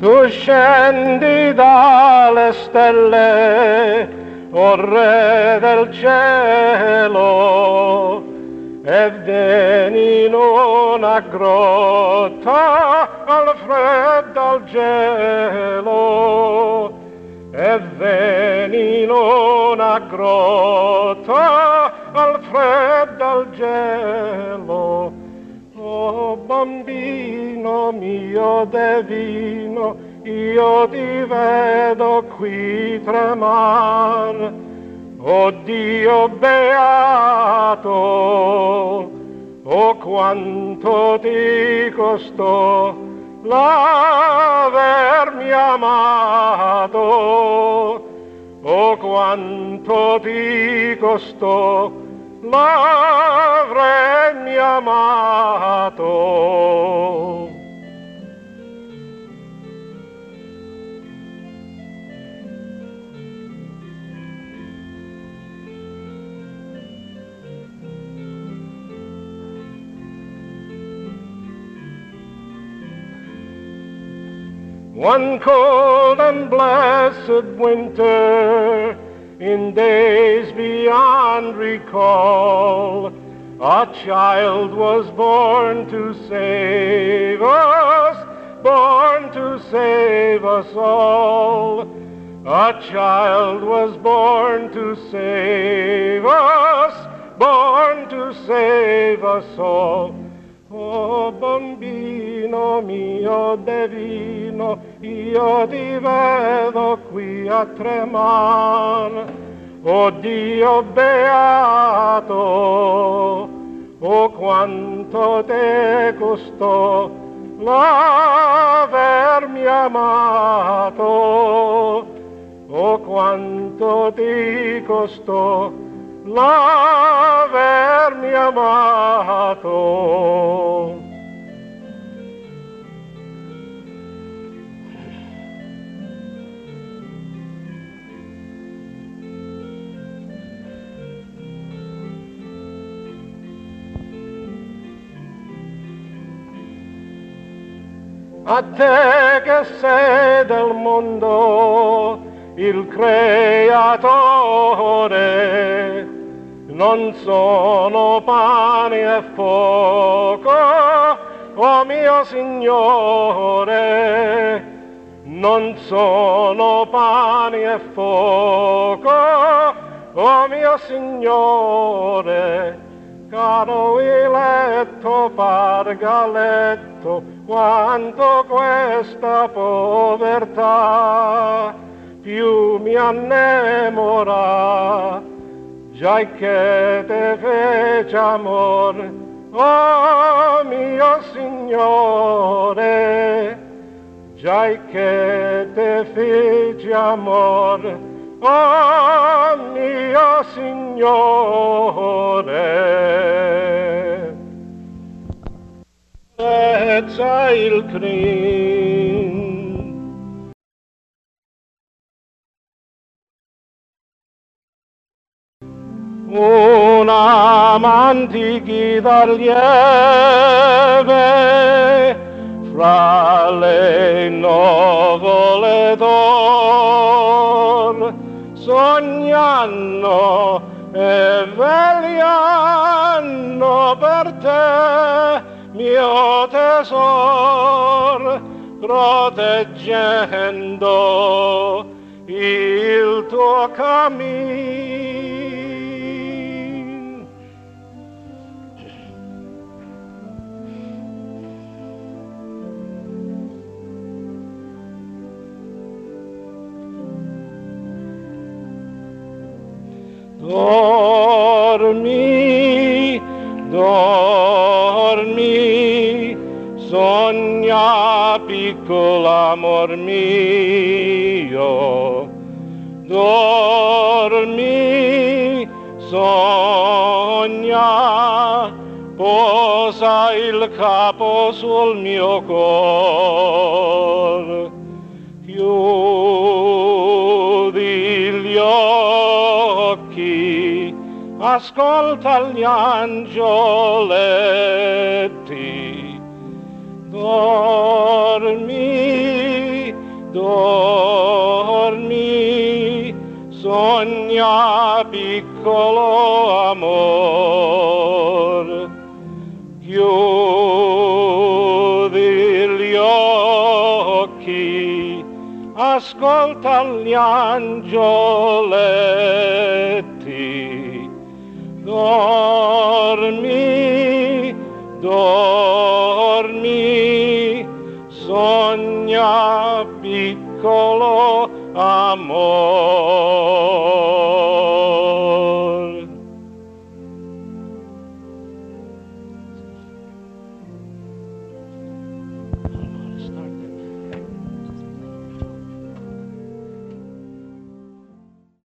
Tu scendi dalle stelle, o Re del cielo, e vieni in una grotta al freddo al gelo, e vieni in una grotta al freddo al gelo. Oh bambino mio divino, io ti vedo qui tremar. Oh Dio beato, oh quanto ti costò l'avermi amato, oh quanto ti costò l'avremmi amato. One cold and blessed winter, in days beyond recall, a child was born to save us, born to save us all. A child was born to save us, born to save us all. Oh bambino mio divino, io ti vedo qui a tremar. Oh Dio beato, oh quanto te costò l'avermi amato, oh quanto ti costò l'avermi amato. A te che sei del mondo il creatore, non sono pane e fuoco, oh mio Signore, non sono pane e fuoco, oh mio Signore, caro eletto pargaletto, quanto questa povertà più mi annamora, già che te fece amor, oh mio Signore, già che te fece amor, oh mio Signore. Lezza il crin. Una mantichita lieve fra le nuvole d'or, sognando e vegliando per te, mio tesor, proteggendo il tuo cammin. Dormi, dormi, sogna piccola amor mio. Dormi, sogna, posa il capo sul mio cor. Chiudi gli occhi, ascolta gli angioletti. Dormi, dormi, sogna piccolo amor, chiudi gli occhi, ascolta gli angioletti,